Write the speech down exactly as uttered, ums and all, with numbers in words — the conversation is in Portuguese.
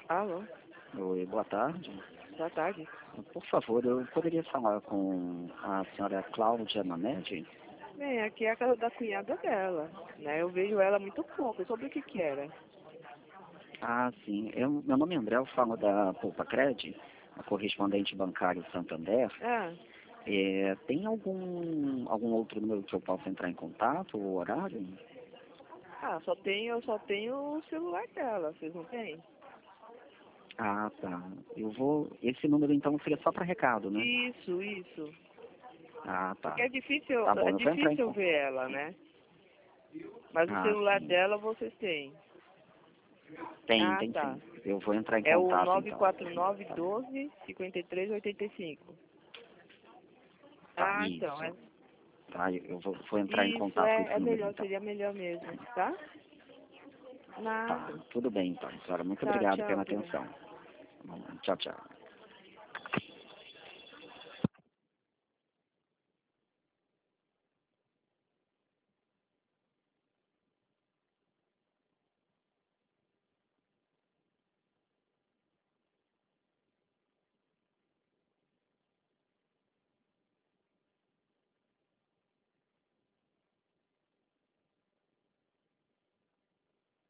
Alô, Oi, boa tarde. boa tarde. Por favor, eu poderia falar com a senhora Cláudia Mamede? Bem, aqui é a casa da cunhada dela, né? Eu vejo ela muito pouco. Sobre o que que era? Ah, sim. Eu, meu nome é André, eu falo da Poupa Cred, a correspondente bancária Santander. Ah, É, tem algum, algum outro número que eu possa entrar em contato, o horário? ah, só tenho, eu só tenho o celular dela, vocês não têm? Ah, tá. Eu vou. Esse número então seria só para recado, né? Isso, isso. Ah, tá. Porque é difícil, Tá bom, é eu vou entrar em difícil contato. ver ela, né? Mas o Ah, celular sim. dela vocês têm. Tem, Ah, tem tá. sim. Eu vou entrar em É o contato nove então. quatro nove um dois, cinco três oito cinco. Tá, Ah, então, isso. é, Tá, eu vou, vou entrar em isso contato com é, esse é número melhor, então. seria melhor mesmo, tá? Tá, Nada. tudo bem então, senhora. Muito Tá, obrigado tchau, pela obrigada. atenção. Tchau, tchau.